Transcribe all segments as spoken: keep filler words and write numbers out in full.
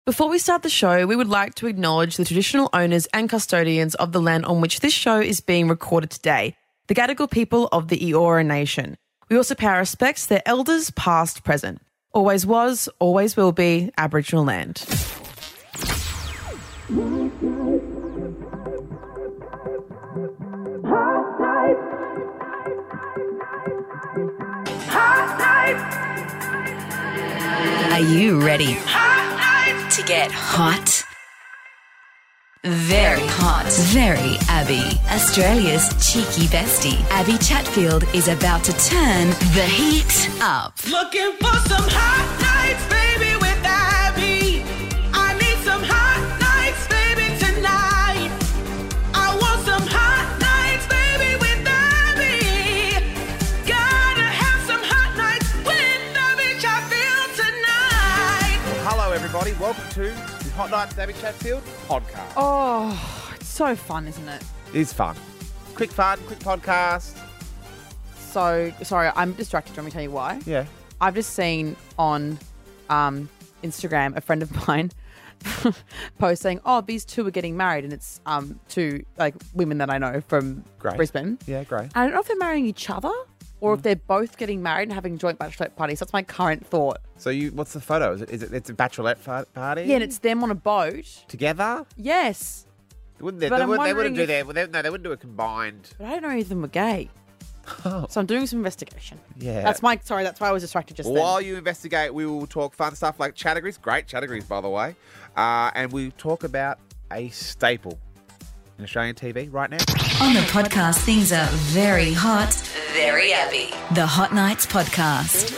Before we start the show, we would like to acknowledge the traditional owners and custodians of the land on which this show is being recorded today, the Gadigal people of the Eora Nation. We also pay our respects to their elders, past, present. Always was, always will be Aboriginal land. Are you ready to get hot? Very hot. Very Abby. Australia's cheeky bestie, Abby Chatfield, is about to turn the heat up. Looking for some hot nights, baby, with Abby. I need some hot nights, baby, tonight. I want some hot nights, baby, with Abby. Gotta have some hot nights with Abby Chatfield tonight. Well, hello, everybody. Welcome to the Hot Nights with Abby Chatfield podcast. Oh, it's so fun, isn't it? It is fun. Quick fun, quick podcast. So, sorry, I'm distracted. Do you want me to tell you why? Yeah. I've just seen on um, Instagram a friend of mine post saying, oh, these two are getting married. And it's um, two like women that I know from Great. Brisbane. Yeah, great. I don't know if they're marrying each other or if they're both getting married and having joint bachelorette parties. That's my current thought. So, you, what's the photo? Is it? Is it? It's a bachelorette fa- party. Yeah, and it's them on a boat. Together. Yes. Wouldn't they? But They, I'm would, they wondering wouldn't do if- that. Well, they, no, they wouldn't do a combined. But I don't know if them were gay. Oh. So I'm doing some investigation. Yeah. That's my, sorry, that's why I was distracted just then. While you investigate, we will talk fun stuff like categories. Great categories, by the way. Uh, and we talk about a staple in Australian T V right now. On the podcast, things are very hot. Very Abby. The Hot Nights Podcast.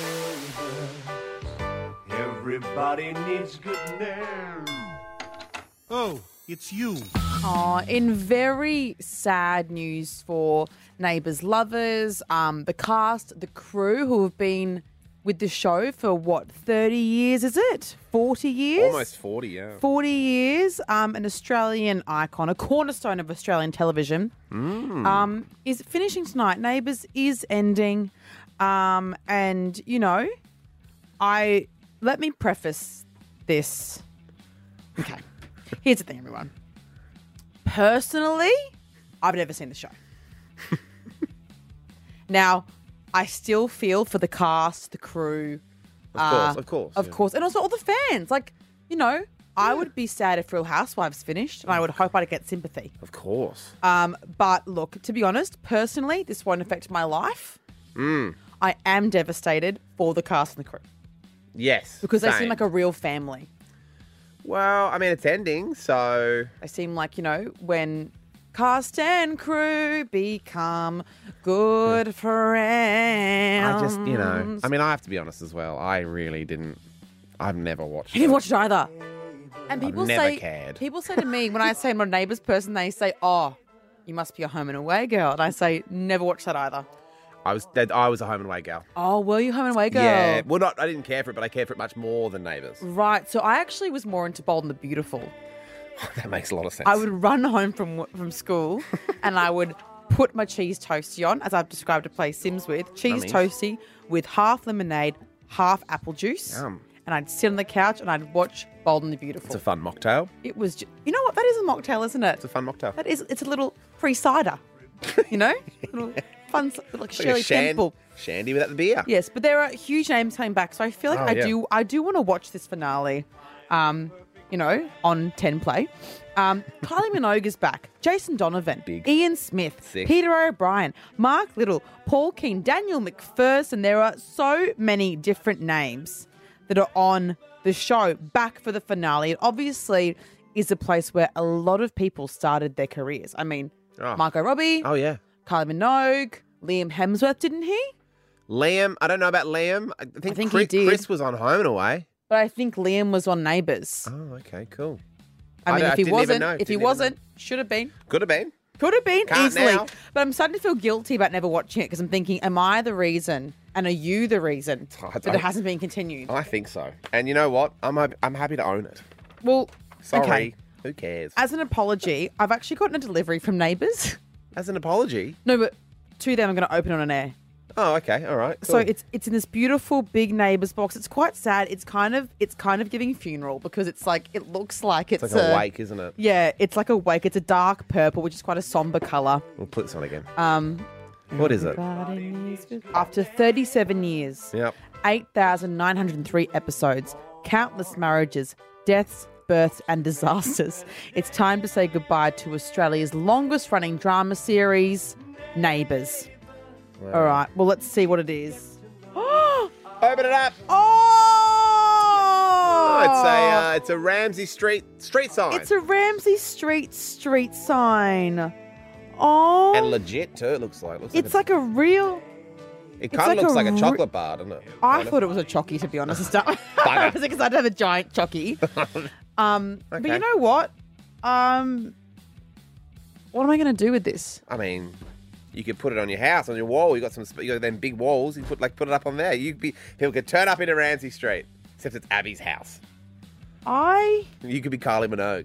Everybody needs good news. Oh, it's you. Oh, in very sad news for Neighbours lovers, um, the cast, the crew who have been with the show for what, thirty years, is it? forty years? Almost forty, yeah. forty years, um, an Australian icon, a cornerstone of Australian television, Mm. um, is finishing tonight. Neighbours is ending. Um, and, you know, I let me preface this. Okay. Here's the thing, everyone. Personally, I've never seen the show. Now, I still feel for the cast, the crew. Of course, of course, Of yeah. course. And also all the fans. Like, you know, I would be sad if Real Housewives finished, and I would hope I'd get sympathy. Of course. Um, but look, to be honest, personally, this won't affect my life. Mm. I am devastated for the cast and the crew Yes. because they same. seem like a real family. Well, I mean, it's ending, so They seem like, you know, when cast and crew become good friends. I just, you know, I mean, I have to be honest as well. I really didn't. I've never watched. I didn't it. watch it either. And people never say, cared. people say to me when I say I'm not a Neighbours person, they say, "Oh, you must be a Home and Away girl." And I say, "Never watched that either." I was. I was a home and away girl. Oh, were you Home and Away girl? Yeah. Well, not. I didn't care for it, but I cared for it much more than Neighbours. Right. So I actually was more into Bold and the Beautiful. That makes a lot of sense. I would run home from from school and I would put my cheese toastie on, as I've described to play Sims with, cheese Yummy. toastie with half lemonade, half apple juice. Yum. And I'd sit on the couch and I'd watch Bold and the Beautiful. It's a fun mocktail. It was, ju- you know what? That is a mocktail, isn't it? It's a fun mocktail. That is, it's a little pre-cider, you know? little fun, like It's like a Shirley shan- Temple. Shandy without the beer. Yes, but there are huge names coming back, so I feel like Oh, I yeah. do, I do want to watch this finale, um, you know, on ten play. Um, Kylie Minogue is back. Jason Donovan, Big. Ian Smith, Sick. Peter O'Brien, Mark Little, Paul Keane, Daniel McPherson. There are so many different names that are on the show back for the finale. It obviously is a place where a lot of people started their careers. I mean, Oh. Margot Robbie, Oh yeah. Kylie Minogue, Liam Hemsworth, didn't he? Liam. I don't know about Liam. I think, think he Chris, did. Chris was on Home and Away. But I think Liam was on Neighbours. Oh, okay, cool. I mean, I if he didn't even wasn't, know. if he Didn't even wasn't, should have been. Could have been. Could have been Can't easily. now. But I'm starting to feel guilty about never watching it because I'm thinking, am I the reason and are you the reason I that don't- it hasn't been continued? I think so. And you know what? I'm hap- I'm happy to own it. Well, Sorry. okay. Who cares? As an apology, I've actually gotten a delivery from Neighbours. As an apology. No, but to them, I'm going to open it on an air. Oh, okay. All right. So cool. it's it's in this beautiful big neighbours box. It's quite sad. It's kind of it's kind of giving funeral because it's like it looks like it's, It's like a a wake, isn't it? Yeah, it's like a wake. It's a dark purple, which is quite a somber colour. We'll put this on again. Um, What is it? After thirty-seven years, Yep. eight thousand nine hundred three episodes, countless marriages, deaths, births, and disasters, it's time to say goodbye to Australia's longest-running drama series, Neighbours. All right, well, let's see what it is. Open it up. Oh! Oh, it's a uh, it's a Ramsey Street street sign. It's a Ramsey Street street sign. Oh. and legit too. It looks like. Looks It's like a real... It it's kind of like looks a like a re- chocolate bar, doesn't it? I Kind of. thought it was a chocky, to be honest. Because I'd have a giant chocky. Um, But Okay. you know what? Um, what am I going to do with this? I mean, you could put it on your house, on your wall. You got some, you got them big walls. You put like put it up on there. You be people could turn up into Ramsey Street, except it's Abby's house. I You could be Kylie Minogue,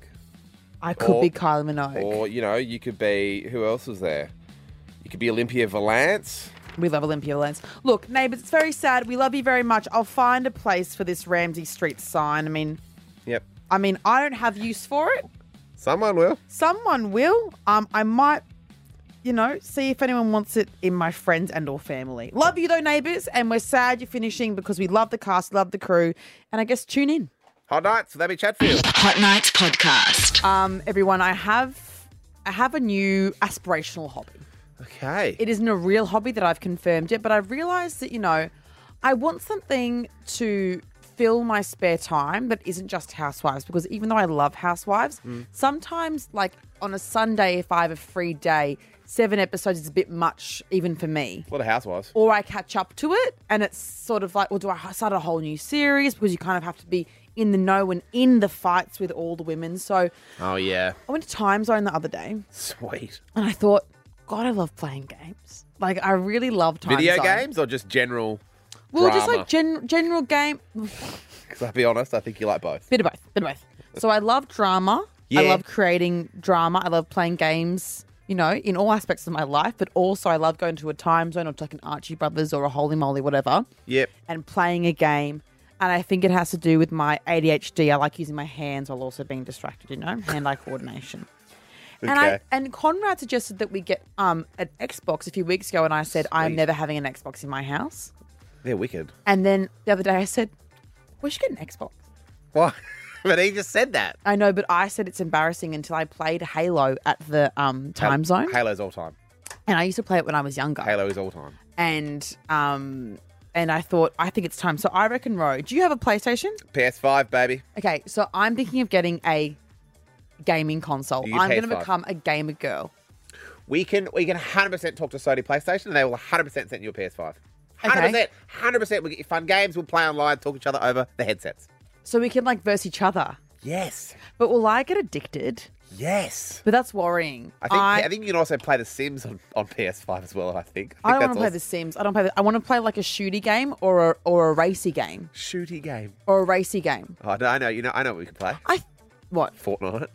I could Or- be Kylie Minogue. or you know, you could be who else was there? You could be Olympia Valance. We love Olympia Lens. Look, neighbours, it's very sad. We love you very much. I'll find a place for this Ramsey Street sign. I mean, Yep, I mean, I don't have use for it. someone will. Someone will. Um, I might, you know, see if anyone wants it in my friends and or family. Love you though, neighbours, and we're sad you're finishing because we love the cast, love the crew, and I guess tune in. Hot nights with Abby Chatfield. Hot Nights Podcast. Um, everyone, I have, I have a new aspirational hobby. Okay. It isn't a real hobby that I've confirmed yet, but I've realised that, you know, I want something to fill my spare time that isn't just Housewives, because even though I love Housewives, sometimes, like, on a Sunday, if I have a free day, seven episodes is a bit much even for me. A lot of housewives. Or I catch up to it and it's sort of like, well, do I start a whole new series? Because you kind of have to be in the know and in the fights with all the women. So Oh yeah. I went to Time Zone the other day Sweet. and I thought, God, I love playing games. Like, I really love Time Video Zone. games or just general Well, drama? just like gen- general game. Because I'll be honest, I think you like both. Bit of both. Bit of both. So I love drama. Yeah. I love creating drama. I love playing games, you know, in all aspects of my life. But also I love going to a Time Zone or to like an Archie Brothers or a Holy Moly, whatever, Yep. and playing a game. And I think it has to do with my A D H D. I like using my hands while also being distracted, you know, hand-eye coordination. And I Okay. and Conrad suggested that we get um an Xbox a few weeks ago, and I said I'm Sweet. never having an Xbox in my house. They're wicked. And then the other day I said, we should get an Xbox. Why? But he just said that. I know, but I said it's embarrassing until I played Halo at the um, time zone. Halo's all time. And I used to play it when I was younger. Halo is all time. And um, and I thought, I think it's time. So I reckon, Ro, do you have a PlayStation? P S five, baby. Okay, so I'm thinking of getting a gaming console. You get I'm going to P S five. become a gamer girl. We can we can one hundred percent talk to Sony PlayStation and they will one hundred percent send you a P S five. Okay. one hundred percent. one hundred percent. We'll get you fun games. We'll play online, talk to each other over the headsets. So we can like verse each other. Yes. But will I get addicted? Yes. But that's worrying. I think I, think you can also play The Sims on, on P S five as well, I think. I, I think don't want to play that's The Sims. I don't play. The, I want to play like a shooty game or a, or a racy game also- Shooty game. or a racy game. Oh, no, I know. You know, I know what we could play. I what? Fortnite.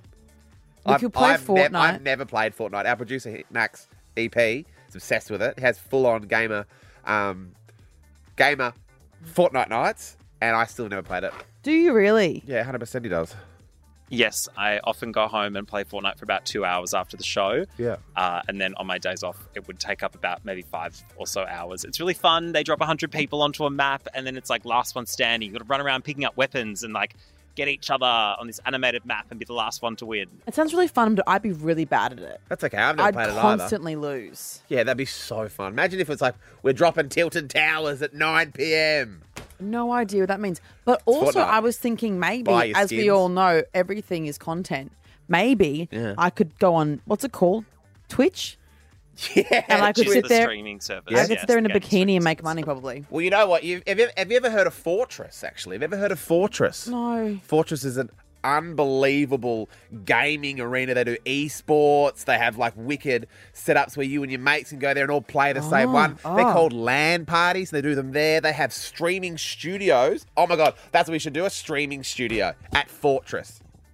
We could play I've nev- Fortnite. I've never played Fortnite. Our producer, Max E P, is obsessed with it. He has full-on gamer, um, gamer Fortnite nights, and I still never played it. Do you really? Yeah, one hundred percent he does. Yes, I often go home and play Fortnite for about two hours after the show. Yeah. Uh, and then on my days off, it would take up about maybe five or so hours. It's really fun. They drop one hundred people onto a map, and then it's like last one standing. You've got to run around picking up weapons and like get each other on this animated map and be the last one to win. It sounds really fun, but I'd be really bad at it. That's okay. I've never I'd played it either. constantly lose. Yeah, that'd be so fun. Imagine if it's like we're dropping Tilted Towers at nine p.m. No idea what that means. But also, Fortnite. I was thinking maybe, Buy your as we skins. all know, everything is content. Maybe Yeah. I could go on, what's it called? Twitch? Yeah. And I could Which is sit the there- streaming service. I could yes, sit there in a the game bikini streaming and make service. money, probably. Well, you know what? You've, have, you, have you ever heard of Fortress, actually? Have you ever heard of Fortress? No. Fortress is an unbelievable gaming arena. They do esports. They have like wicked setups where you and your mates can go there and all play the same Oh, one. They're oh. called LAN parties. They do them there. They have streaming studios. Oh my God, that's what we should do, a streaming studio at Fortress.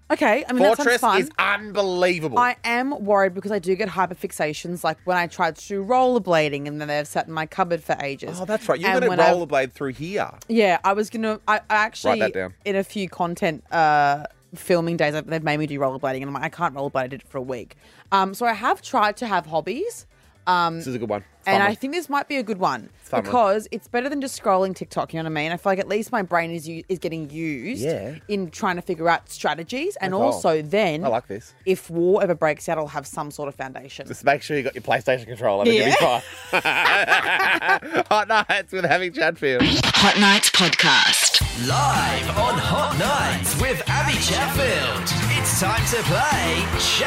Okay, I mean, that Fortress sounds fun. is unbelievable. I am worried because I do get hyperfixations, like when I tried to do rollerblading and then they've sat in my cupboard for ages. oh, that's right. You're And going to when I've- rollerblade through here. Yeah, I was gonna. I, I actually Write that down. in a few content uh, filming days, they've made me do rollerblading, and I'm like, I can't rollerblade. I did it for a week. Um, so I have tried to have hobbies. Um, This is a good one. It's and fun I one. think this might be a good one fun one. because it's better than just scrolling TikTok. You know what I mean? I feel like at least my brain is u- is getting used Yeah. in trying to figure out strategies, and That's all. also then I like this. if war ever breaks out, I'll have some sort of foundation. Just make sure you got your PlayStation controller. And Yeah. yeah. You'll be fine. Hot Nights with Abby Chatfield. Hot Nights Podcast. Live on Hot Nights with Abby Chatfield. It's time to play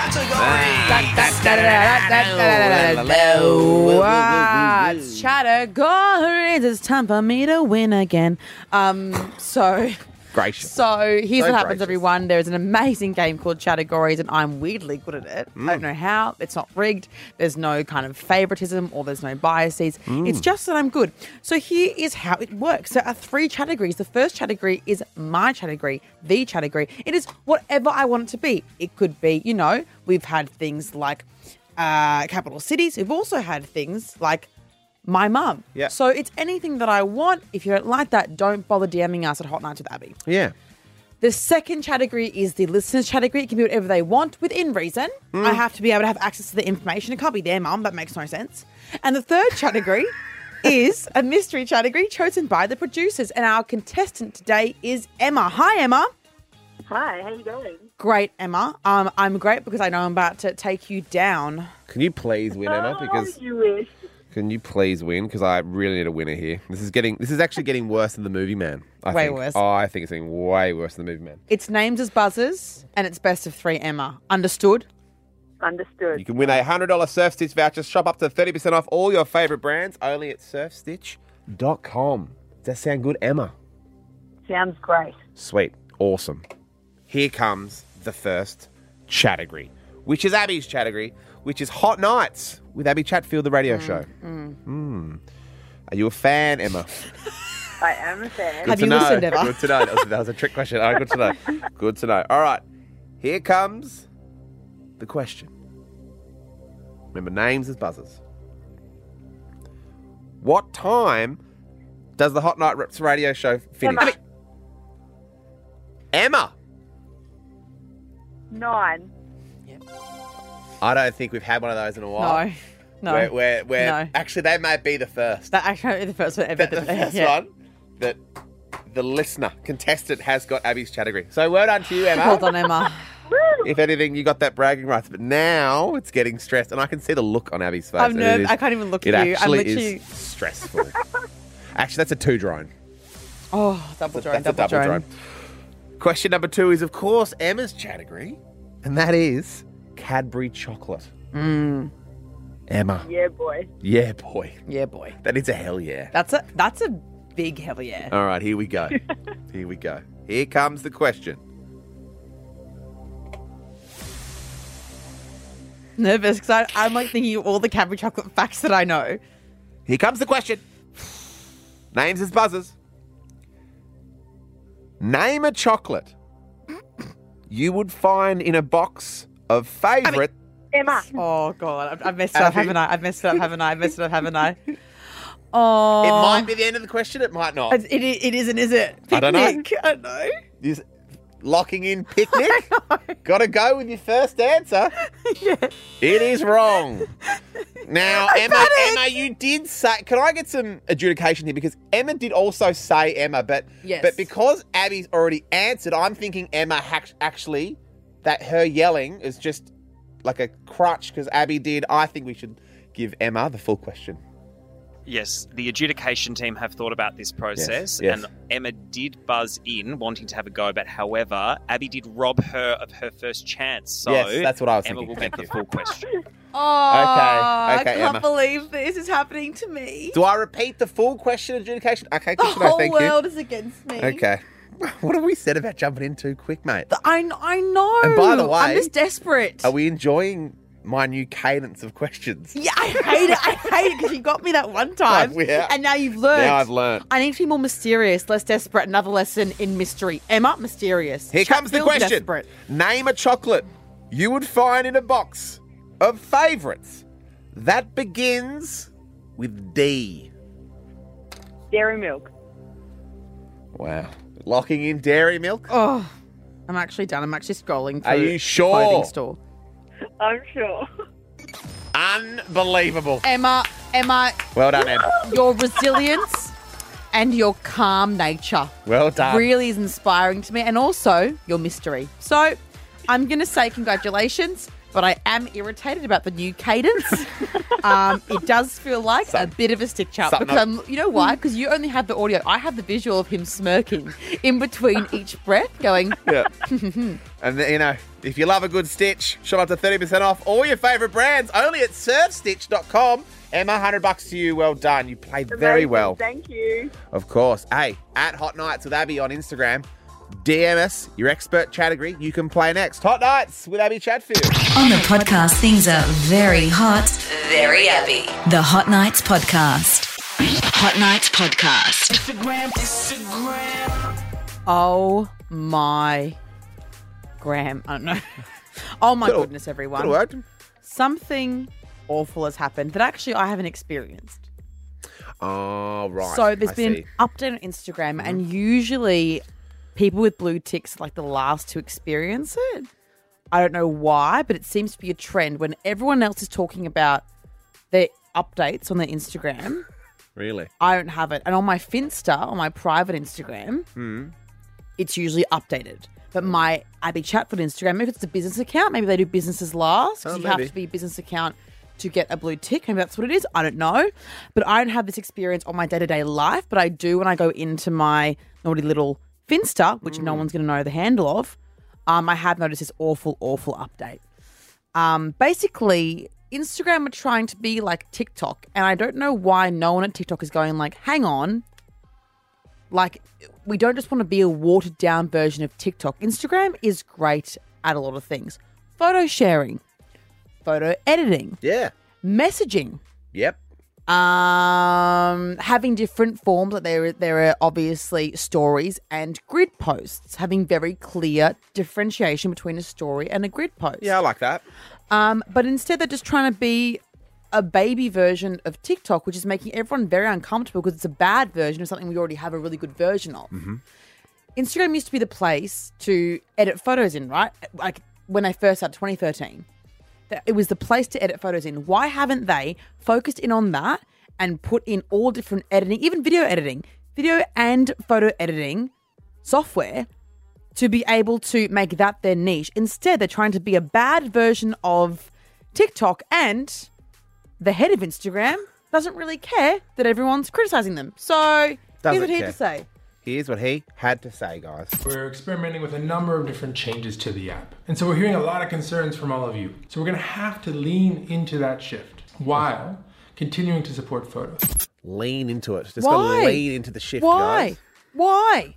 Category. Ah, it's categories. It's time for me to win again. Um, so. Gracious. So here's So what happens, gracious. everyone. There's an amazing game called Categories, and I'm weirdly good at it. I don't know how. It's not rigged. There's no kind of favoritism or there's no biases. It's just that I'm good. So here is how it works. There are three categories. The first category is my category, the category. It is whatever I want it to be. It could be, you know, we've had things like uh, capital cities. We've also had things like my mum. Yeah. So it's anything that I want. If you don't like that, don't bother DMing us at Hot Nights with Abby. Yeah. The second category is the listeners category. It can be whatever they want within reason. I have to be able to have access to the information. It can't be their mum. That makes no sense. And the third category is a mystery category chosen by the producers. And our contestant today is Emma. Hi, Emma. Hi, how you going? Great, Emma. Um, I'm great because I know I'm about to take you down. Can you please win, Emma? Because Oh, you wish. can you please win? Because I really need a winner here. This is getting. This is actually getting worse than the Movie Man. I Way think. worse. Oh, I think it's getting way worse than the Movie Man. It's names as buzzers, and it's best of three, Emma. Understood? Understood. You can win a one hundred dollars Surf Stitch voucher. Shop up to thirty percent off all your favourite brands only at surf stitch dot com. Does that sound good, Emma? Sounds great. Sweet. Awesome. Here comes the first category, which is Abby's category, which is Hot Nights with Abby Chatfield, the radio show. Mm. Are you a fan, Emma? I am a fan. Good Have to you know. listened, Emma? Good to know. That was, that was a trick question. All right, good to know. Good to know. All right. Here comes the question. Remember, names as buzzers. What time does the Hot Night Rips radio show finish? Emma. Emma. Nine. I don't think we've had one of those in a while. No. No. Where, where, where No. actually they may be the first. That actually might be the first one ever. the that- first yeah. one that the listener, contestant, has got Abby's category. So well done to you, Emma. Well done, Emma. If anything, you got that bragging rights. But now it's getting stressed, and I can see the look on Abby's face. I'm and it nervous. is- I can't even look It at you. I'm actually literally. is stressful. Actually, that's a two drone. Oh, double drone, That's double, a double drone. drone. Question number two is, of course, Emma's category, and that is Cadbury chocolate. Mm. Emma. Yeah, boy. Yeah, boy. Yeah, boy. That is a hell yeah. That's a that's a big hell yeah. All right, here we go. Here we go. Here comes the question. Nervous because I'm like thinking of all the Cadbury chocolate facts that I know. Here comes the question. Names as buzzers. Name a chocolate you would find in a box of favourite. Emma. Oh god, I've, I've messed it up, Abby. haven't I? I've messed it up, haven't I? I've messed it up, haven't I? Oh, It might be the end of the question. It might not. It, it, it isn't, is it? Picnic. I don't know. I don't know. Is locking in picnic. Got to go with your first answer. Yeah. It is wrong. Now, Emma, panicked. Emma, you did say. Can I get some adjudication here? Because Emma did also say Emma, but Yes. but because Abby's already answered, I'm thinking Emma hac- actually that her yelling is just like a crutch because Abby did. I think we should give Emma the full question. Yes, the adjudication team have thought about this process, Yes, yes. and Emma did buzz in, wanting to have a go, but however, Abby did rob her of her first chance. So Yes, that's what I was Emma thinking. will Thank get you. the full question. Oh, Okay, okay, I can't Emma. believe this is happening to me. Do I repeat the full question adjudication? Okay, The good to know. whole Thank world is against me. you. Okay. What have we said about jumping in too quick, mate? I, I know. And by the way- I'm just desperate. Are we enjoying my new cadence of questions. Yeah, I hate it. I hate it because you got me that one time. Oh, yeah. And now you've learned. Now I've learned. I need to be more mysterious, less desperate. Another lesson in mystery. Emma, mysterious. Here comes the Chatfield, question. Desperate. Name a chocolate you would find in a box of favourites that begins with D. Dairy milk. Wow. Locking in dairy milk? Oh, I'm actually done. I'm actually scrolling through Are you sure? clothing store. I'm sure. Unbelievable. Emma, Emma, Well done, Em. your resilience and your calm nature Well done. really is inspiring to me, and also your mystery. So I'm going to say congratulations, but I am irritated about the new cadence. um, it does feel like Some- a bit of a stitch up something because up. I'm, you know why? Because you only have the audio. I have the visual of him smirking in between each breath, going. Yeah. And, then, you know, if you love a good stitch, shop up to thirty percent off all your favourite brands, only at surf stitch dot com. Emma, one hundred bucks to you. Well done. You played very Amazing. well. Thank you. Of course. Hey, at Hot Nights with Abby on Instagram, D M us your expert category. You can play next. Hot Nights with Abby Chatfield. On the podcast, things are very hot, very Abby. The Hot Nights Podcast. Hot Nights Podcast. Instagram, Instagram. Oh my Graham. I don't know. Oh my Could've- goodness, everyone. Could've worked. Something awful has happened that actually I haven't experienced. Oh, right. So there's I been see. an update on Instagram, and usually people with blue ticks are like the last to experience it. I don't know why, but it seems to be a trend when everyone else is talking about their updates on their Instagram. Really? I don't have it. And on my Finsta, on my private Instagram, Hmm. it's usually updated. But my Abby Chatfield Instagram, maybe it's a business account, maybe they do businesses last. 'Cause Oh, you have maybe. to be a business account to get a blue tick. Maybe that's what it is. I don't know. But I don't have this experience on my day-to-day life, but I do when I go into my naughty little Finsta, which Mm. no one's going to know the handle of. Um, I have noticed this awful, awful update. Um, basically, Instagram are trying to be like TikTok, and I don't know why no one at TikTok is going like, hang on. Like, we don't just want to be a watered down version of TikTok. Instagram is great at a lot of things. Photo sharing, photo editing, Yeah. messaging, Yep. um, having different forms. Like there, there are obviously stories and grid posts, having very clear differentiation between a story and a grid post. Yeah, I like that. Um, but instead, they're just trying to be a baby version of TikTok, which is making everyone very uncomfortable because it's a bad version of something we already have a really good version of. Mm-hmm. Instagram used to be the place to edit photos in, right? Like when they first started, twenty thirteen. That- It was the place to edit photos in. Why haven't they focused in on that and put in all different editing, even video editing, video and photo editing software to be able to make that their niche? Instead, they're trying to be a bad version of TikTok, and the head of Instagram doesn't really care that everyone's criticizing them. So Doesn't here's what he had care. to say. Here's what he had to say, guys. We're experimenting with a number of different changes to the app. And so we're hearing a lot of concerns from all of you. So we're going to have to lean into that shift while continuing to support photos. Lean into it. Just Why? got to lean into the shift, Why? guys. Why?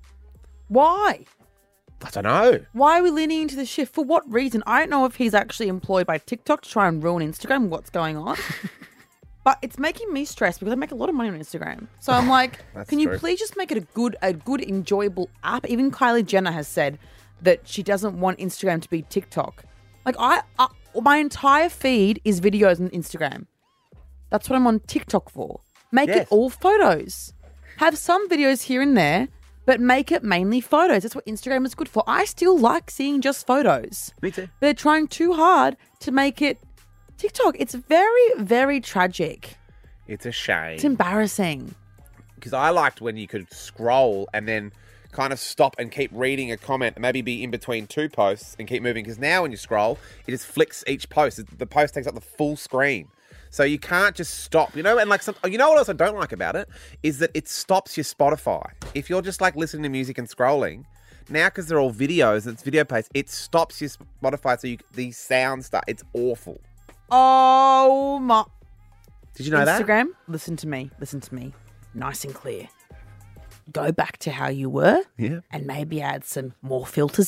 Why? I don't know. Why are we leaning into the shift? For what reason? I don't know if he's actually employed by TikTok to try and ruin Instagram, what's going on. But it's making me stressed because I make a lot of money on Instagram. So I'm like, That's can you true. please just make it a good, a good, enjoyable app? Even Kylie Jenner has said that she doesn't want Instagram to be TikTok. Like I, I my entire feed is videos on Instagram. That's what I'm on TikTok for. Make Yes. it all photos. Have some videos here and there, but make it mainly photos. That's what Instagram is good for. I still like seeing just photos. Me too. They're trying too hard to make it TikTok. It's very, very tragic. It's a shame. It's embarrassing. Because I liked when you could scroll and then kind of stop and keep reading a comment and maybe be in between two posts and keep moving. Because now when you scroll, it just flicks each post. The post takes up the full screen. So you can't just stop, you know? And like, some, you know what else I don't like about it? Is that it stops your Spotify. If you're just like listening to music and scrolling, now because they're all videos and it's video based, it stops your Spotify. So you, these sounds start, it's awful. Oh my. Did you know that? Instagram, listen to me. Listen to me. Nice and clear. Go back to how you were Yeah. and maybe add some more filters in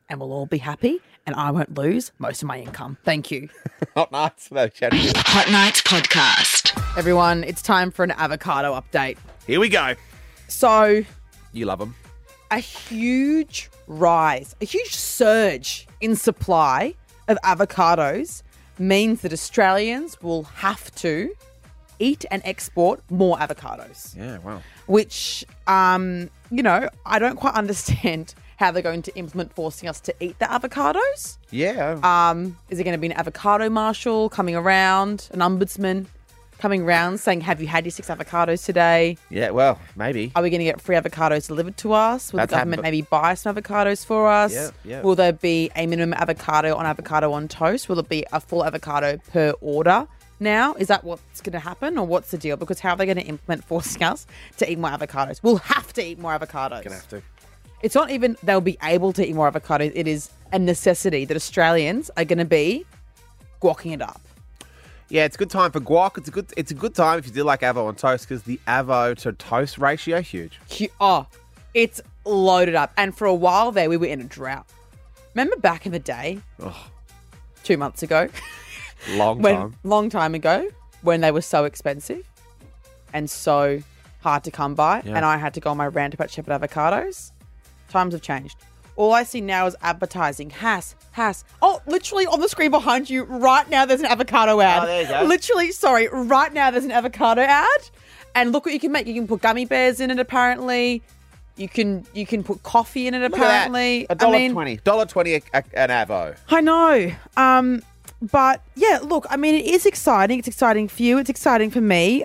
and we'll all be happy, and I won't lose most of my income. Thank you. Hot Nights with Abby Chatfield. Hot Nights Podcast. Everyone, it's time for an avocado update. Here we go. So, You love them. a huge rise, a huge surge in supply of avocados means that Australians will have to eat and export more avocados. Yeah, wow. Which, um, you know, I don't quite understand how they're going to implement forcing us to eat the avocados. Yeah. Um, is there going to be an avocado marshal coming around, an ombudsman coming around saying, have you had your six avocados today? yeah, well, maybe. Are we going to get free avocados delivered to us? Will That's the government happened, maybe buy some avocados for us? Yeah, yeah. Will there be a minimum avocado on avocado on toast? Will it be a full avocado per order now? Is that what's going to happen, or what's the deal? Because how are they going to implement forcing us to eat more avocados? We'll have to eat more avocados. Gonna have to. It's not even they'll be able to eat more avocados. It is a necessity that Australians are going to be guacking it up. Yeah, it's a good time for guac. It's a good it's a good time if you do like avo on toast because the avo to toast ratio huge. Hu- Oh, it's loaded up. And for a while there, we were in a drought. Remember back in the day, Oh, two months ago, long when time. long time ago, when they were so expensive and so hard to come by, Yeah. and I had to go on my rant about shepherd avocados. Times have changed. All I see now is advertising. Hass, Hass. Oh, literally on the screen behind you right now, there's an avocado ad. Oh, there you go. Literally, sorry, right now there's an avocado ad. And look what you can make. You can put gummy bears in it, apparently. You can you can put coffee in it, Look apparently. at that. A dollar I mean, twenty. Dollar twenty a, a, an avo. I know. Um, but yeah, look, I mean, it is exciting. It's exciting for you. It's exciting for me.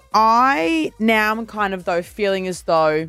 I now am kind of, though, feeling as though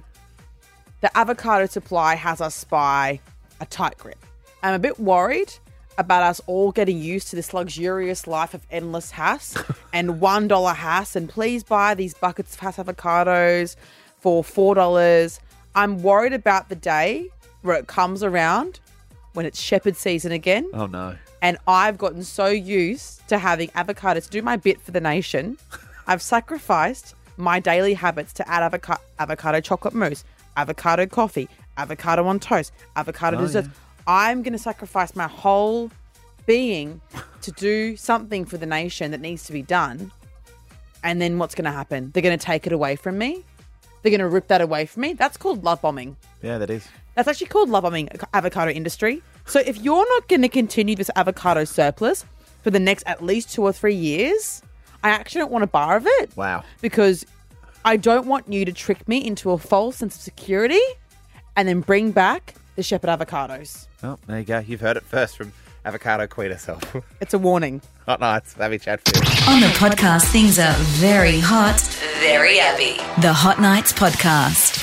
the avocado supply has us by a tight grip. I'm a bit worried about us all getting used to this luxurious life of endless Hass and one dollar Hass, and please buy these buckets of Hass avocados for four dollars. I'm worried about the day where it comes around when it's shepherd season again. Oh no. And I've gotten so used to having avocados to do my bit for the nation. I've sacrificed my daily habits to add avoca- avocado chocolate mousse, avocado coffee, avocado on toast, avocado Oh, desserts. yeah. I'm going to sacrifice my whole being to do something for the nation that needs to be done. And then what's going to happen? They're going to take it away from me. They're going to rip that away from me. That's called love bombing. Yeah, that is. That's actually called love bombing avocado industry. So if you're not going to continue this avocado surplus for the next at least two or three years, I actually don't want a bar of it. Wow. Because I don't want you to trick me into a false sense of security and then bring back the shepherd avocados. Oh, there you go. You've heard it first from Avocado Queen herself. It's a warning. Hot Nights, Abby Chatfield. On the podcast, things are very hot, very Abby. The Hot Nights Podcast.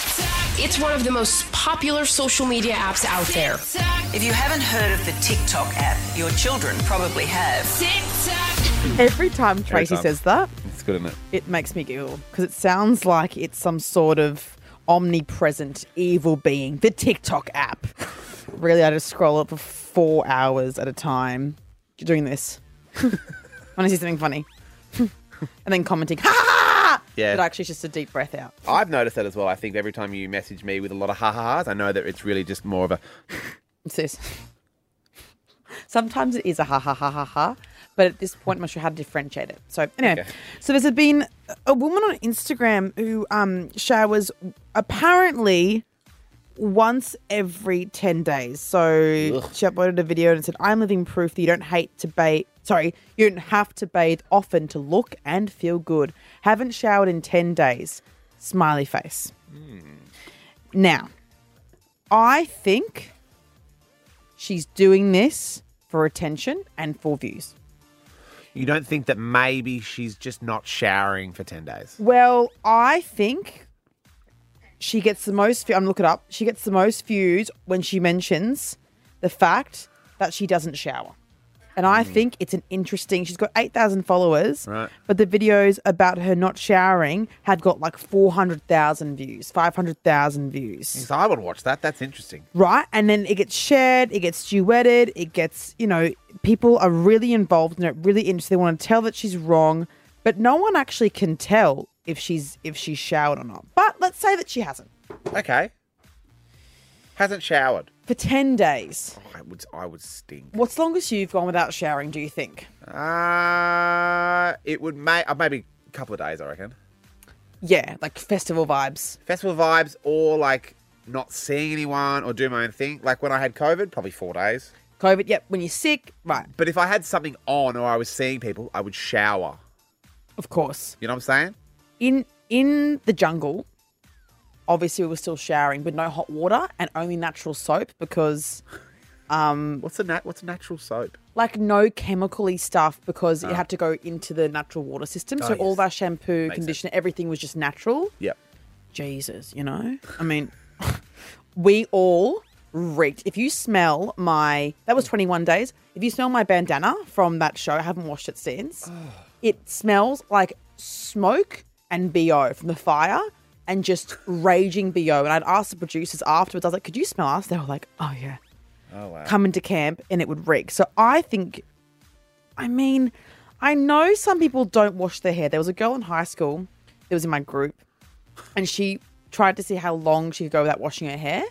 It's one of the most popular social media apps out there. If you haven't heard of the TikTok app, your children probably have. Every time Tracy time. says that, It's good, isn't it? it makes me giggle because it sounds like it's some sort of omnipresent evil being. The TikTok app. Really, I just scroll it for four hours at a time doing this. When I see something funny. And then commenting, ha ha ha! Yeah. But actually it's just a deep breath out. I've noticed that as well. I think every time you message me with a lot of ha-ha-has, I know that it's really just more of a... It's this. Sometimes it is a ha ha ha ha ha, but at this point I'm not sure how to differentiate it. So anyway, Okay. so there's been a woman on Instagram who um, showers apparently once every ten days. So Ugh. she uploaded a video and said, I'm living proof that you don't hate to bathe. Sorry, you don't have to bathe often to look and feel good. Haven't showered in ten days. Smiley face. Now, I think she's doing this for attention and for views. You don't think that maybe she's just not showering for ten days? Well, I think she gets the most, I'm looking it up, she gets the most views when she mentions the fact that she doesn't shower. And I think it's an interesting, she's got eight thousand followers, Right. but the videos about her not showering have got like four hundred thousand views, five hundred thousand views. So I would watch that. That's interesting. Right? And then it gets shared, it gets duetted, it gets, you know, people are really involved in it, really interested. They want to tell that she's wrong, but no one actually can tell if she's if she's showered or not. But let's say that she hasn't. Okay. Hasn't showered. For ten days. Oh, I would, I would stink. What's the longest you've gone without showering, do you think? Uh, it would make uh, maybe a couple of days, I reckon. Yeah, like festival vibes. Festival vibes, or like not seeing anyone, or doing my own thing. Like when I had COVID, probably four days. COVID, yep. When you're sick, right. But if I had something on or I was seeing people, I would shower. Of course. You know what I'm saying? In in the jungle, obviously we were still showering, but no hot water and only natural soap because... Um, what's a nat- What's a natural soap? Like no chemical-y stuff because Oh. it had to go into the natural water system. Oh, so all yes. of our shampoo, Makes conditioner, everything was just natural. Yep. Jesus, you know? I mean, we all reeked. If you smell my... That was twenty-one days. If you smell my bandana from that show, I haven't washed it since. It smells like smoke and B O from the fire and just raging B O. And I'd asked the producers afterwards, I was like, could you smell us? They were like, oh, yeah. Oh, wow. Come into camp and it would reek. So I think, I mean, I know some people don't wash their hair. There was a girl in high school that was in my group and she tried to see how long she could go without washing her hair.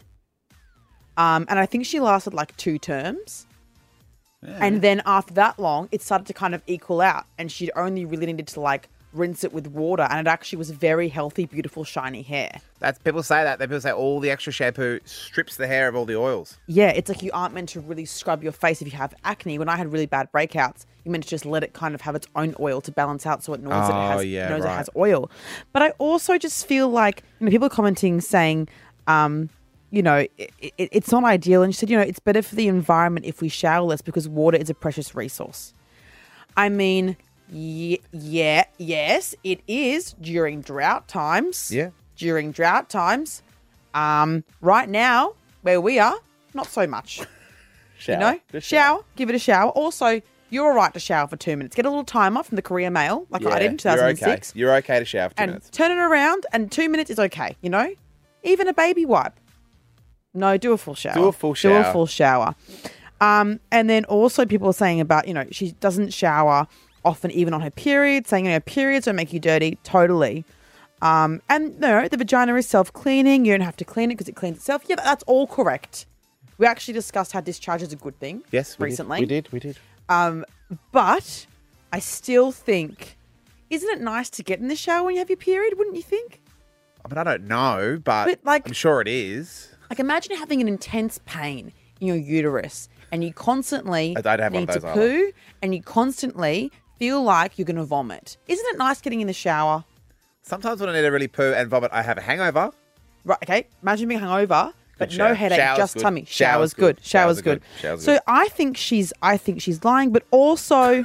Um, and I think she lasted like two terms. Yeah. And then after that long, it started to kind of equal out and she'd only really needed to like rinse it with water and it actually was very healthy, beautiful, shiny hair. That's people say that. People say all the extra shampoo strips the hair of all the oils. Yeah, it's like you aren't meant to really scrub your face if you have acne. When I had really bad breakouts, you're meant to just let it kind of have its own oil to balance out so it knows, Oh, it, has, yeah, knows right. it has oil. But I also just feel like, you know, people are commenting saying, um, you know, it, it, it's not ideal. And she said, you know, it's better for the environment if we shower less because water is a precious resource. I mean, yeah, yeah yes, it is during drought times. Yeah. During drought times. Um, right now, where we are, not so much. Shower. You know, Just shower, give it a shower. Also, you're all right to shower for two minutes. Get a little timer from the Courier Mail, like I did in two thousand six. You're okay. You're okay to shower for two And minutes. turn it around, and two minutes is okay, you know? Even a baby wipe. No, do a full shower. Do a full Do a shower. full shower. Um, and then also people are saying about, you know, she doesn't shower often even on her period, saying, you know, periods don't make you dirty. Totally. Um, and no, the vagina is self-cleaning. You don't have to clean it because it cleans itself. Yeah, that's all correct. We actually discussed how discharge is a good thing. Yes, we recently. Did. We did. We did. Um, but I still think, isn't it nice to get in the shower when you have your period? Wouldn't you think? I mean, I don't know, but, But, like- I'm sure it is. Like imagine having an intense pain in your uterus and you constantly I don't have one need of to those poo and you constantly feel like you're going to vomit. Isn't it nice getting in the shower? Sometimes when I need to really poo and vomit, I have a hangover. Right, okay. Imagine being hungover, but Good no shower. headache, Shower's just good. tummy. Shower's Shower's good. good. Shower's Showers are good. good. Showers are So good. I think she's I think she's lying, but also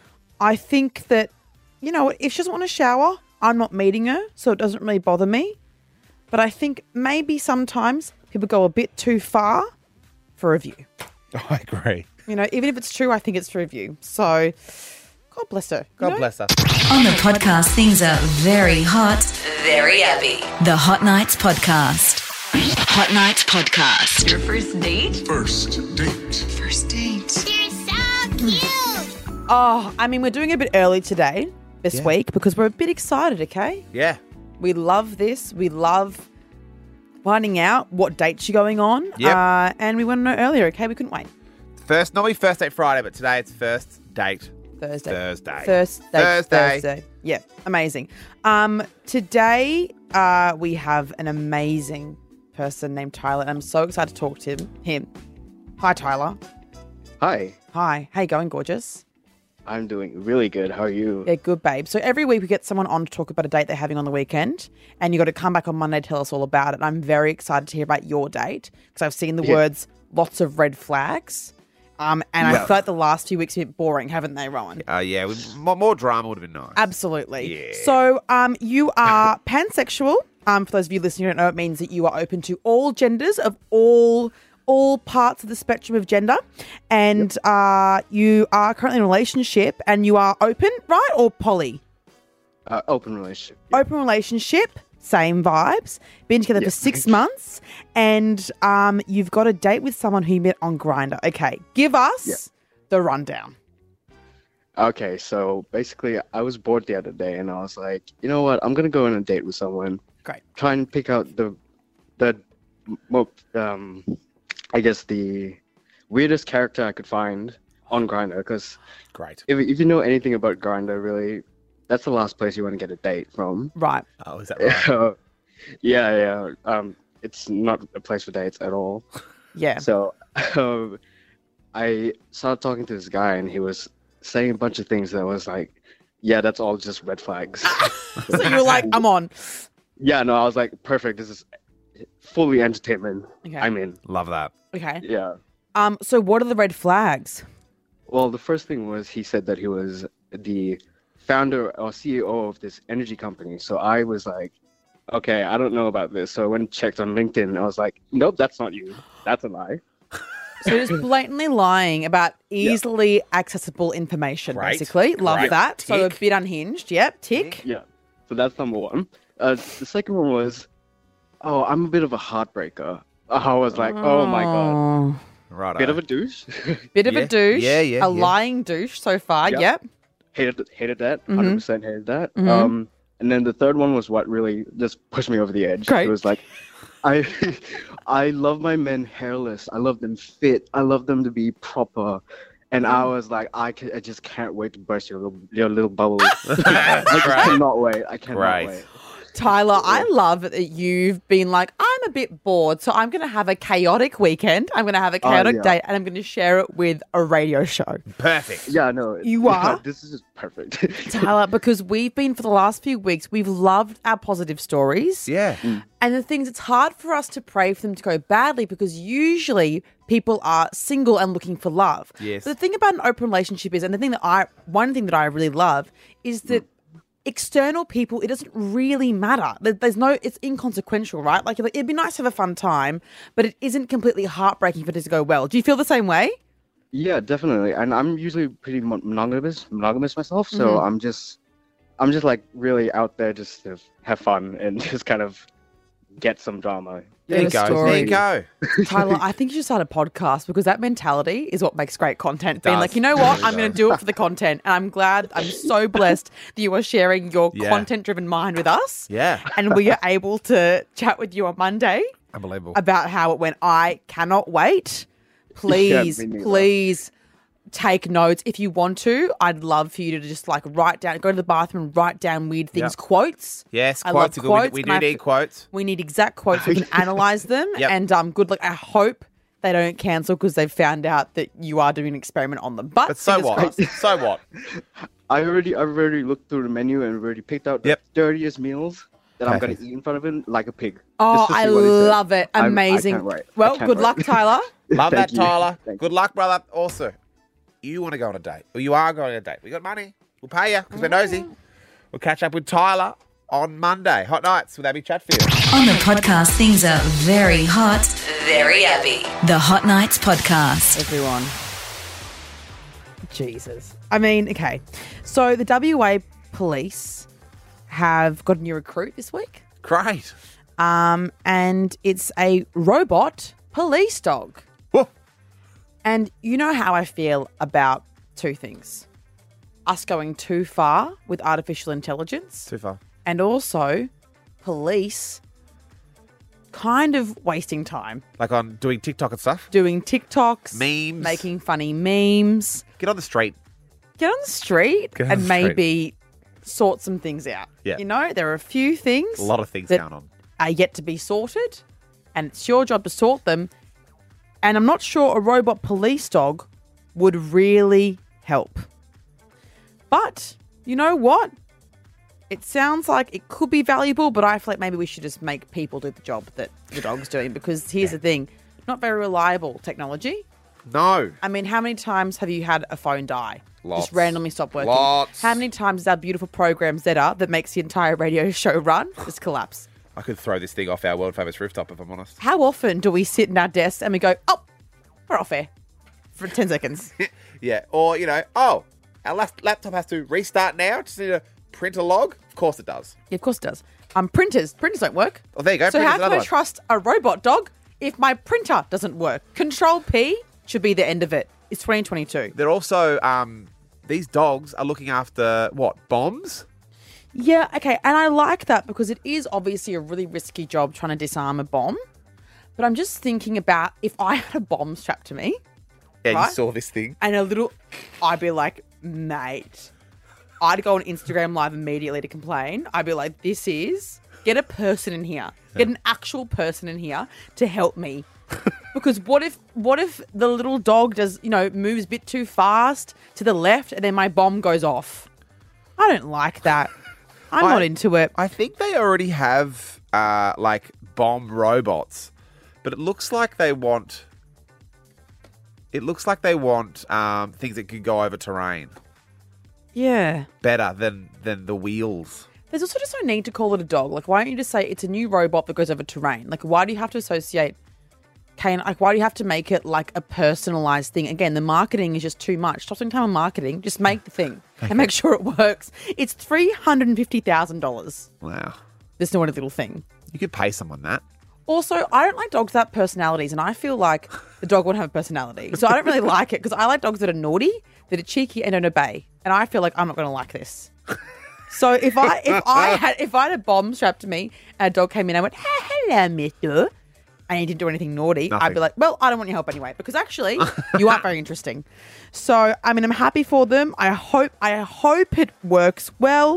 I think that, you know, if she doesn't want to shower, I'm not meeting her, so it doesn't really bother me. But I think maybe sometimes people go a bit too far for a view. I agree. You know, even if it's true, I think it's for a view. So, God bless her. you God know? bless her. On the podcast, things are very hot, very Abby. The Hot Nights Podcast. Hot Nights Podcast. Your first date? First date. First date. You're so cute. Oh, I mean, we're doing it a bit early today, this Yeah. week, because we're a bit excited, okay? Yeah. We love this. We love finding out what dates you're going on. Yep. Uh, and we want to know earlier, okay? We couldn't wait. First, normally first date Friday, but today it's first date Thursday. Thursday. First date Thursday. Thursday. Yeah, amazing. Um, today uh, we have an amazing person named Tyler. And I'm so excited to talk to him. him. Hi, Tyler. Hi, Hi. How you going, gorgeous? I'm doing really good. How are you? Yeah, good, babe. So every week we get someone on to talk about a date they're having on the weekend, and you got to come back on Monday to tell us all about it. I'm very excited to hear about your date because I've seen the Yeah. words "lots of red flags," um, and I Yeah. feel like the last few weeks have been boring, haven't they, Rowan? Uh, yeah, we, more, more drama would have been nice. Absolutely. Yeah. So um, you are pansexual. Um, for those of you listening who don't know, it means that you are open to all genders of all all parts of the spectrum of gender, and uh, you are currently in a relationship, and you are open, right, or poly? Uh, open relationship. Open relationship, same vibes. Been together Yeah. for six months, and um, you've got a date with someone who you met on Grindr. Okay, give us Yeah. the rundown. Okay, so basically, I was bored the other day, and I was like, you know what? I'm gonna go on a date with someone. Great. Try and pick out the the mo- um I guess, the weirdest character I could find on Grindr. Because Great. if, if you know anything about Grindr, really, that's the last place you want to get a date from. Right. Oh, is that right? yeah, yeah. Um, it's not a place for dates at all. Yeah. So um, I started talking to this guy, and he was saying a bunch of things that was like, yeah, that's all just red flags. So you were like, I'm on. Yeah, no, I was like, perfect. This is fully entertainment. Okay. I'm in. Love that. Okay. Yeah. Um. So what are the red flags? Well, the first thing was he said that he was the founder or C E O of this energy company. So I was like, okay, I don't know about this. So I went and checked on LinkedIn, and I was like, nope, that's not you. That's a lie. So just blatantly lying about easily accessible information, Right. basically. Love Right. that. So a Tick. bit unhinged. Yep. Tick. Yeah. So that's number one. Uh, the second one was, oh, I'm a bit of a heartbreaker. I was like, oh my god. Right. Bit of a douche. Bit of a douche. Yeah, yeah, A yeah. lying douche so far. Yep. Yep. Hated hated that. Mhm. one hundred percent hated that. Mhm. Um, and then the third one was what really just pushed me over the edge. Great. It was like, I, I love my men hairless. I love them fit. I love them to be proper. And I was like, I, can, I just can't wait to burst your little, your little bubble. I just Right. cannot wait. I cannot Right. wait. Tyler, I love that you've been like, I'm a bit bored, so I'm going to have a chaotic weekend. I'm going to have a Oh, chaotic yeah. date, and I'm going to share it with a radio show. Perfect. Yeah, no. You are? This is just perfect. Tyler, because we've been for the last few weeks, we've loved our positive stories. Yeah. And the things, it's hard for us to pray for them to go badly because usually people are single and looking for love. Yes. But the thing about an open relationship is, and the thing that I, one thing that I really love is that external people, it doesn't really matter. There- There's no, it's inconsequential, right? Like, you're like, it'd be nice to have a fun time, but it isn't completely heartbreaking for it to go well. Do you feel the same way? Yeah, definitely. And I'm usually pretty mon- monogamous, monogamous myself. So Mhm. I'm just, I'm just like really out there just to have fun and just kind of get some drama. There you go. There you go. Tyler, I think you should start a podcast because that mentality is what makes great content. Being Does. like, you know what? Really I'm going to does. do it for the content. And I'm glad, I'm so blessed that you are sharing your Yeah. content-driven mind with us. Yeah. And we are able to chat with you on Monday Unbelievable. about how it went. I cannot wait. Please, me neither. please take notes if you want to. I'd love for you to just like write down, go to the bathroom and write down weird things, Yep. quotes. Yes, I quotes love are good. We- quotes, We, and do I need f- quotes. We need exact quotes so we can analyze them. Yep. And um, good luck. I hope they don't cancel because they've found out that you are doing an experiment on them. But, But so fingers what? crossed. So what? I already, I've already looked through the menu and already picked out the Yep. dirtiest meals that I'm going Perfect. to eat in front of him like a pig. Oh, Just to I see what he says. love it. I'm- I Amazing. can't wait. I Well, can't good wait. luck, Tyler. Love Thank that, you. Tyler. Thank Good luck, brother. Also, you want to go on a date, or you are going on a date. We got money. We'll pay you because we're nosy. We'll catch up with Tyler on Monday. Hot Nights with Abby Chatfield. On the podcast, things are very hot, very Abby. The Hot Nights Podcast. Everyone. Jesus. I mean, okay. So the W A police have got a new recruit this week. Great. Um, and it's a robot police dog. Whoa. And you know how I feel about two things. Us going too far with artificial intelligence Too far. and also police kind of wasting time Like on doing TikTok and stuff. doing TikToks, Memes. making funny memes. Get on the street. Get on the street Get on and the street. maybe sort some things out. Yeah. You know, there are a few things A lot of things that going on. are yet to be sorted, and it's your job to sort them. And I'm not sure a robot police dog would really help. But you know what? It sounds like it could be valuable, but I feel like maybe we should just make people do the job that the dog's doing because here's the thing, not very reliable technology. No. I mean, how many times have you had a phone die? Lots. Just randomly stop working. Lots. How many times is our beautiful program Zeta that makes the entire radio show run just collapse? I could throw this thing off our world famous rooftop if I'm honest. How often do we sit in our desks and we go, oh, we're off air for ten seconds? Yeah. Or, you know, oh, our lap- laptop has to restart now. Just need to print a log. Of course it does. Yeah, of course it does. Um, printers. Printers don't work. Oh, there you go. So Printers how can another I one. trust a robot dog if my printer doesn't work? Control P should be the end of it. It's twenty twenty-two. They're also, um, these dogs are looking after, what, bombs? Yeah, okay. And I like that because it is obviously a really risky job trying to disarm a bomb. But I'm just thinking about if I had a bomb strapped to me. Yeah, right? you saw this thing. And a little, I'd be like, mate. I'd go on Instagram Live immediately to complain. I'd be like, this is, get a person in here. Get an actual person in here to help me. Because what if what if the little dog does, you know, moves a bit too fast to the left and then my bomb goes off? I don't like that. I'm I- not into it. I think they already have uh, like bomb robots, but it looks like they want. It looks like they want um, things that could go over terrain Yeah. better than than the wheels. There's also just no need to call it a dog. Like, why don't you just say it's a new robot that goes over terrain? Like, why do you have to associate Kane? Like, why do you have to make it like a personalized thing? Again, the marketing is just too much. Stop spending time on marketing. Just make the thing and make sure it works. It's three hundred and fifty thousand dollars. Wow. This naughty little thing. You could pay someone that. Also, I don't like dogs that have personalities, and I feel like the dog won't have a personality. So I don't really like it because I like dogs that are naughty, that are cheeky, and don't obey. And I feel like I'm not going to like this. So if I if I had if I had a bomb strapped to me and a dog came in and went, hey, hello, mister, and he didn't do anything naughty, Nothing. I'd be like, well, I don't want your help anyway, because actually you aren't very interesting. So I mean, I'm happy for them. I hope I hope it works well.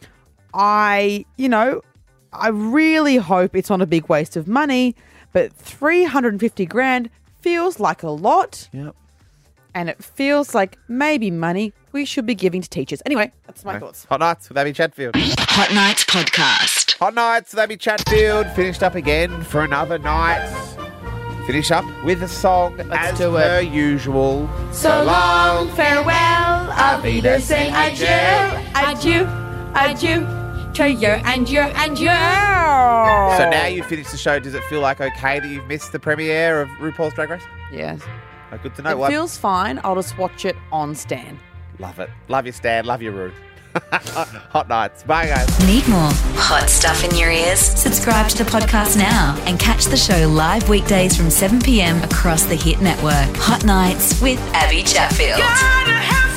I you know. I really hope it's not a big waste of money, but three hundred fifty grand feels like a lot. Yep. And it feels like maybe money we should be giving to teachers. Anyway, that's my Okay. thoughts. Hot Nights with Abby Chatfield. Hot Nights Podcast. Hot Nights with Abby Chatfield. Finished up again for another night. Finish up with a song Let's as do it. per usual. So long, farewell, I'll be there saying adieu, adieu, adieu to you and you and you. So now you've finished the show. Does it feel like okay that you've missed the premiere of RuPaul's Drag Race? Yes. Oh, good to know. It Well, feels fine. I'll just watch it on Stan. love it. Love your Stan. Love your Ru. Hot Nights. Bye, guys. Need more hot stuff in your ears? Subscribe to the podcast now and catch the show live weekdays from seven p.m. across the Hit Network. Hot Nights with Abby Chatfield. Gotta have